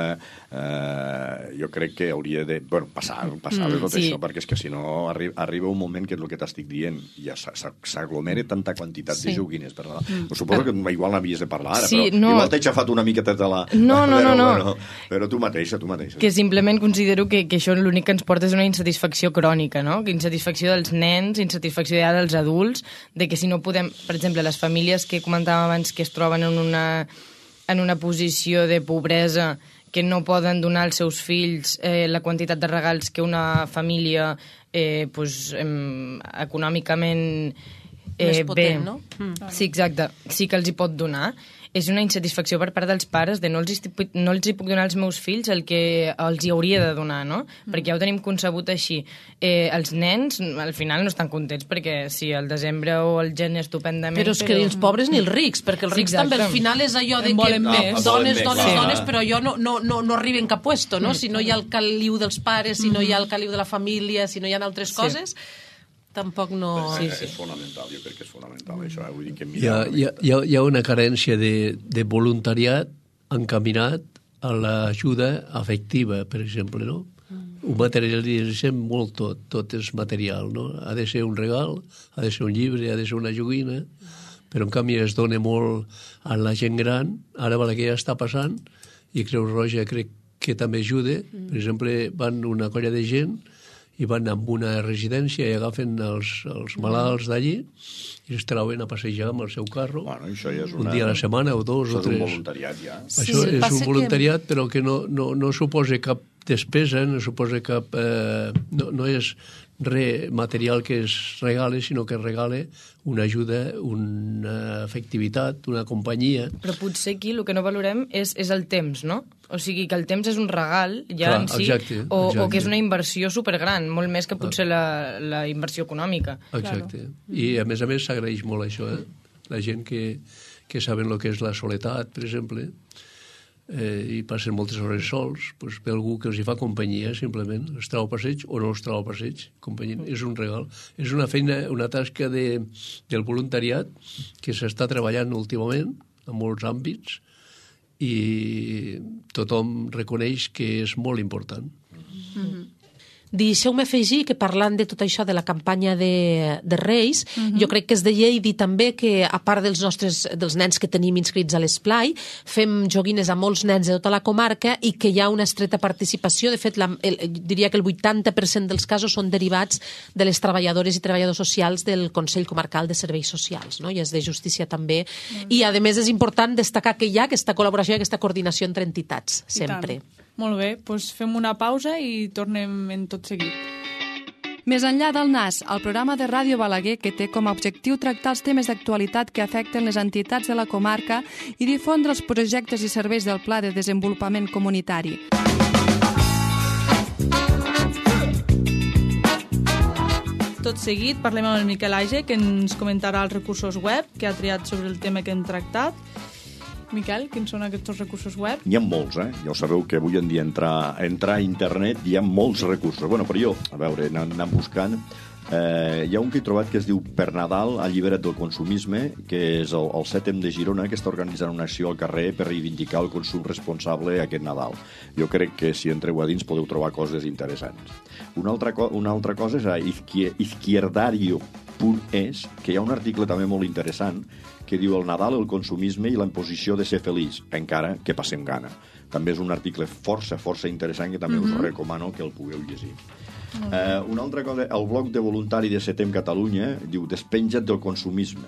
Eh, jo crec que hauria de... Bueno, passar, passar de tot sí. això, perquè és que si no arri arriba un moment que és el que t'estic dient, ja s'aglomera tanta quantitat Sí. de joguines. Per mm. Suposo que igual n'havies de parlar ara, Sí, però no. igual t'he xafat una miqueta de la... No, no, però, no, no. Però, però tu mateixa, tu mateixa. Que simplement considero que, que això l'únic que ens porta és una insatisfacció crònica, no? Que insatisfacció dels nens, insatisfacció ja dels adults, de que si no podem... Per exemple, les famílies que comentàvem abans que es troben en una, en una posició de pobresa, que no poden donar als seus fills eh, la quantitat de regals que una família eh, pues, eh, econòmicament eh, Més potent, bé. no? Mm. Sí, exacte. Sí que els hi pot donar. És una insatisfacció per part dels pares de no els, hi, no els hi puc donar als meus fills el que els hi hauria de donar, no? Mm. Perquè ja ho tenim concebut així. Eh, els nens, al final, no estan contents perquè sí, el desembre o el gener estupendament... Però és que ni els pobres ni els rics, perquè els Sí, rics exacte. també al final és allò de En que volen més. dones, Ah, volen dones, més, dones, clar. dones, però jo no, no, no, no arriben cap puesto, no? Si no hi ha el caliu dels pares, si no hi ha el caliu de la família, si no hi ha altres coses... Tampoc no... Sí, sí. És fonamental, jo crec que és fonamental això. Eh? Vull dir que Hi ha, hi, ha, hi ha- hi ha una carència de, de voluntariat encaminat a l'ajuda afectiva, per exemple, no? Ho materialitzem molt tot, tot és material, no? Ha de ser un regal, ha de ser un llibre, ha de ser una joguina, però en canvi es dona molt a la gent gran, ara per què ja està passant, i Creu Roja crec que també ajuda. Mm. Per exemple, van una colla de gent i van a una residència i agafen els, els malalts d'allí i els trauen a passejar amb el seu carro. Bueno, això ja és una... Un dia a la setmana o dos això o tres. Això és un voluntariat, ja. Sí, això és un voluntariat, que... però que no, no, no suposa cap despesa, no suposa cap... Eh, no, no és res material que es regale, sinó que regale una ajuda, una efectivitat, una companyia. Però potser aquí el que no valorem és, és el temps, no? O sigui, que el temps és un regal ja Clar, en si, exacte, o, exacte. o que és una inversió supergran, molt més que potser la, la inversió econòmica. Exacte. Claro. I a més a més s'agraeix molt això, eh? La gent que, que saben el que és la soledat, per exemple, eh, i passen moltes hores sols, doncs ve algú que els hi fa companyia, simplement, els trau a passeig o no els trau a passeig, companyia. És un regal. És una feina, una tasca de, del voluntariat que s'està treballant últimament en molts àmbits i tothom reconeix que és molt important. Mm-hmm. Deixeu-me afegir que parlant de tot això de la campanya de, de Reis, uh-huh. jo crec que és de llei dir també que a part dels nostres dels nens que tenim inscrits a l'esplai, fem joguines a molts nens de tota la comarca i que hi ha una estreta participació. De fet, la, el, diria que el vuitanta per cent dels casos són derivats de les treballadores i treballadors socials del Consell Comarcal de Serveis Socials, no? I és de justícia també. Uh-huh. I a més és important destacar que hi ha aquesta col·laboració i aquesta coordinació entre entitats, sempre. Molt bé, doncs fem una pausa i tornem en tot seguit. Més enllà del N A S, el programa de Ràdio Balaguer que té com a objectiu tractar els temes d'actualitat que afecten les entitats de la comarca i difondre els projectes i serveis del Pla de Desenvolupament Comunitari. Tot seguit parlem amb el Miquel Aige, que ens comentarà els recursos web que ha triat sobre el tema que hem tractat. Miquel, quins són aquests recursos web? N'hi ha molts, eh? Ja ho sabeu que avui en dia entrar, entrar a internet hi ha molts recursos. Bueno, però jo, a veure, anant, anant buscant, eh, hi ha un que he trobat que es diu Per Nadal, allibera't del consumisme, que és el, el sètem de Girona, que està organitzant una acció al carrer per reivindicar el consum responsable aquest Nadal. Jo crec que si entreu a dins podeu trobar coses interessants. Una altra, co una altra cosa és a izquierdario punt es, que hi ha un article també molt interessant que diu el Nadal, el consumisme i la imposició de ser feliç, encara que passem gana. També és un article força, força interessant que també mm-hmm. us recomano que el pugueu llegir. Mm-hmm. eh, una altra cosa, el blog de voluntari de Setem Catalunya diu despenja't del consumisme.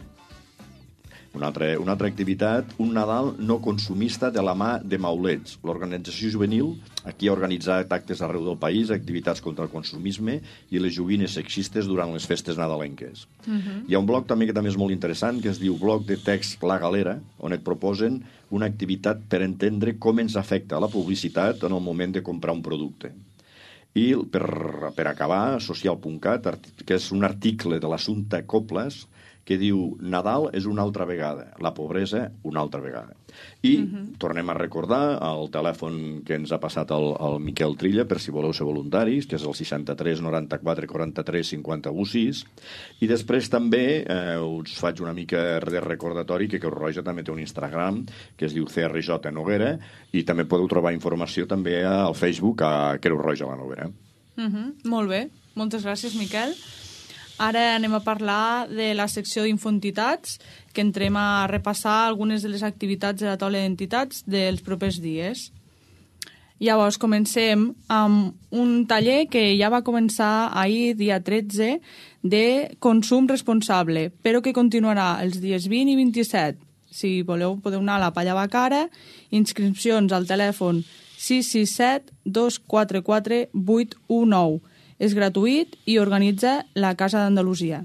Una altra, una altra activitat, un Nadal no consumista de la mà de Maulets. L'organització juvenil aquí ha organitzat actes arreu del país, activitats contra el consumisme i les joguines sexistes durant les festes nadalenques. Uh-huh. Hi ha un blog també que també és molt interessant, que es diu Blog de Text La Galera, on et proposen una activitat per entendre com ens afecta la publicitat en el moment de comprar un producte. I per, per acabar, social punt cat, que és un article de l'Assumpta Coples, que diu Nadal és una altra vegada, la pobresa una altra vegada. I uh-huh. tornem a recordar el telèfon que ens ha passat el, el Miquel Trilla per si voleu ser voluntaris, que és el seixanta-tres noranta-quatre quaranta-tres cinquanta-u sis. I després també eh, us faig una mica de recordatori que Creu Roja també té un Instagram que es diu C R J Noguera i també podeu trobar informació també al Facebook a Creu Roja la Noguera. Uh-huh. Molt bé, moltes gràcies, Miquel. Ara anem a parlar de la secció d'Infoentitats, que entrem a repassar algunes de les activitats de la taula d'entitats dels propers dies. Llavors, comencem amb un taller que ja va començar ahir, dia tretze, de consum responsable, però que continuarà els dies vint i vint-i-set. Si voleu, podeu anar a la Palla Bacara, inscripcions al telèfon sis sis set dos quatre quatre vuit u nou. És gratuït i organitza la Casa d'Andalusia.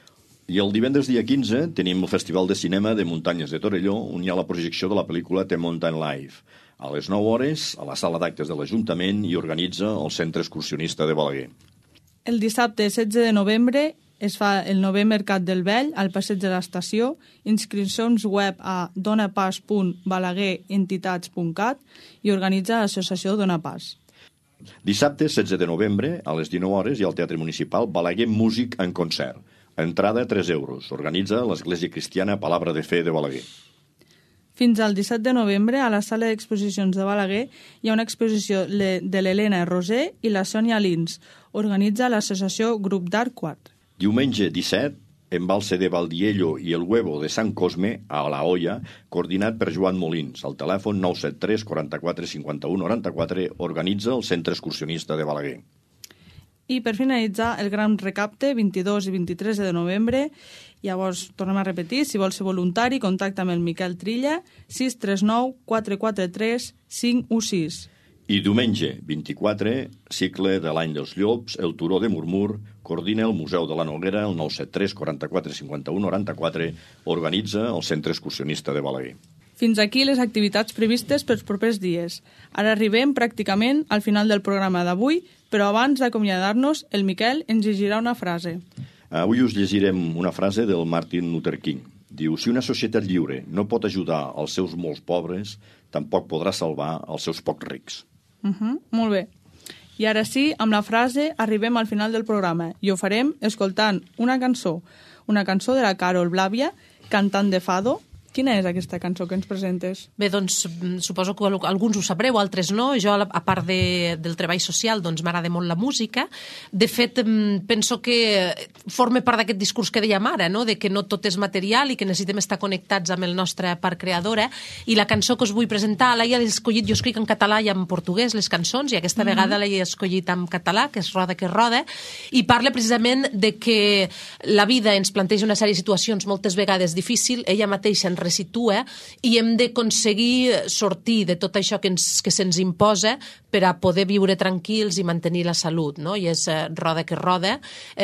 I el divendres dia quinze tenim el Festival de Cinema de Muntanyes de Torelló, on hi ha la projecció de la pel·lícula The Mountain Life. A les nou hores, a la sala d'actes de l'Ajuntament, i organitza el Centre Excursionista de Balaguer. El dissabte setze de novembre es fa el novè Mercat del Vell al Passeig de l'Estació, inscripcions web a donapas punt balaguer entitats punt cat i organitza l'associació Donapas. Dissabte, setze de novembre, a les dinou hores, hi ha al Teatre Municipal Balaguer Músic en concert. Entrada tres euros. Organitza l'Església Cristiana Palabra de Fe de Balaguer. Fins al disset de novembre, a la sala d'exposicions de Balaguer, hi ha una exposició de l'Helena Roser i la Sònia Lins. Organitza l'associació Grup d'Art quatre. Diumenge disset, Embalse de Valdiello i el Huevo de Sant Cosme, a La Hoya, coordinat per Joan Molins. Al telèfon nou set tres quaranta-quatre cinquanta-u noranta-quatre, organitza el Centre Excursionista de Balaguer. I per finalitzar, el gran recapte, vint-i-dos i vint-i-tres de novembre. Llavors, tornem a repetir, si vols ser voluntari, contacta amb el Miquel Trilla, sis tres nou quatre quatre tres cinc u sis. I diumenge, vint-i-quatre, cicle de l'any dels llops, el Turó de Murmur, coordina el Museu de la Noguera, el nou set tres quaranta-quatre cinquanta-u noranta-quatre, organitza el Centre Excursionista de Balaguer. Fins aquí les activitats previstes pels propers dies. Ara arribem pràcticament al final del programa d'avui, però abans d'acomiadar-nos, el Miquel ens llegirà una frase. Avui us llegirem una frase del Martin Luther King. Diu, si una societat lliure no pot ajudar els seus molts pobres, tampoc podrà salvar els seus pocs rics. Uh -huh, molt bé. I ara sí, amb la frase arribem al final del programa i ho farem escoltant una cançó, una cançó de la Carol Blàvia, cantant de fado. Quina és aquesta cançó que ens presentes? Bé, doncs, suposo que alguns ho sabreu, altres no. Jo, a part de, del treball social, doncs m'agrada molt la música. De fet, penso que forma part d'aquest discurs que dèiem ara, no? De que no tot és material i que necessitem estar connectats amb el nostre part creadora. I la cançó que us vull presentar, l'he escollit, jo escric en català i en portuguès les cançons, i aquesta mm-hmm. vegada l'he escollit en català, que és Roda que roda, i parla precisament de que la vida ens planteja una sèrie de situacions moltes vegades difícils, ella mateixa ens resitua, i hem d'aconseguir sortir de tot això que, ens, que se'ns imposa per a poder viure tranquils i mantenir la salut, no? I és eh, roda que roda.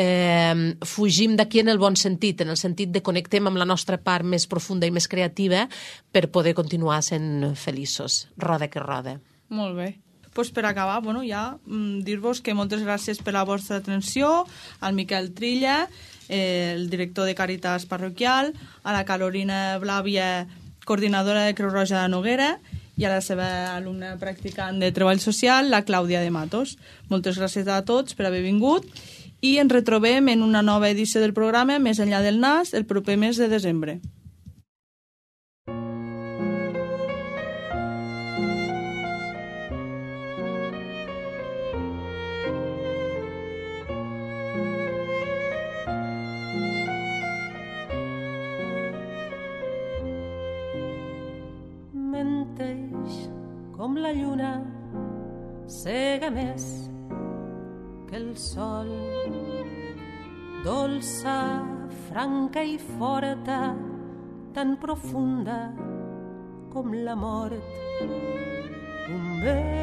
Eh, fugim d'aquí en el bon sentit, en el sentit de connectem amb la nostra part més profunda i més creativa per poder continuar sent feliços. Roda que roda. Molt bé. Pues per acabar, bueno, ja mm, dir-vos que moltes gràcies per la vostra atenció, al Miquel Trilla, eh, el director de Càritas Parroquial, a la Carolina Blàvia, coordinadora de Creu Roja de Noguera, i a la seva alumna practicant de Treball Social, la Clàudia de Matos. Moltes gràcies a tots per haver vingut i ens retrobem en una nova edició del programa Més enllà del nas el proper mes de desembre. Menteix com la lluna, cega més que el sol, dolça, franca i forta, tan profunda com la mort. Un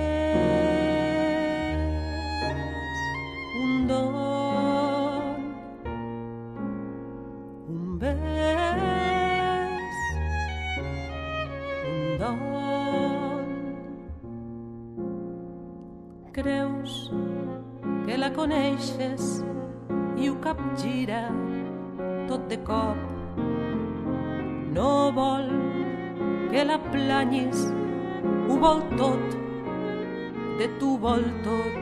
bes, un don, un bes, un don. Creus que la coneixes i ho capgira tot de cop. No vol que la planyis, ho vol tot, de tu vol tot.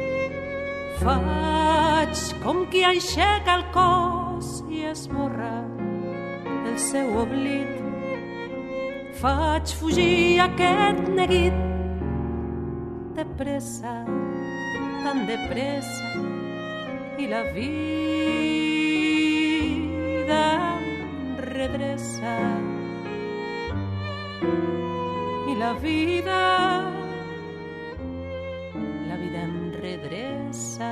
Faig com qui aixeca el cos i esborra el seu oblit. Faig fugir aquest neguit de pressa, tan de pressa, i la vida redreça. I la vida, la vida em redreça.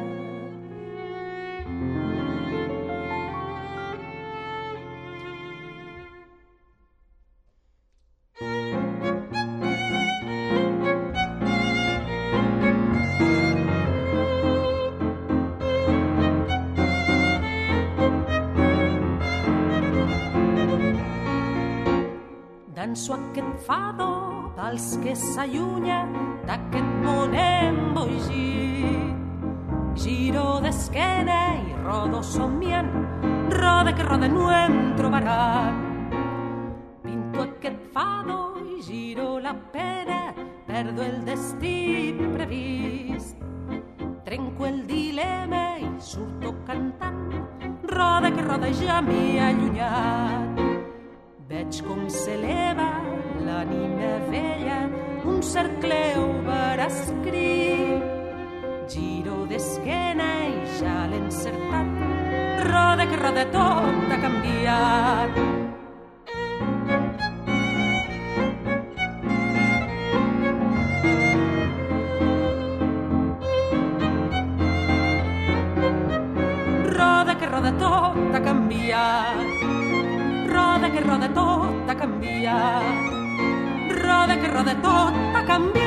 Danso aquest fado vals que s'allunya d'aquest món embogit. Giro d'esquena i rodo somiant, roda que roda no em trobaran. Pinto aquest fado i giro la pena, perdo el destí previst. Trenco el dilema i surto cantant, roda que roda ja m'he allunyat. Veig com s'eleva l'ànima vella, un cercle obert escrit. Giro d'esquena i ja l'he encertat, roda que roda tot ha canviat. Roda que roda tot ha canviat. Roda que roda tot ha canviat. Roda que roda tot ha canviat.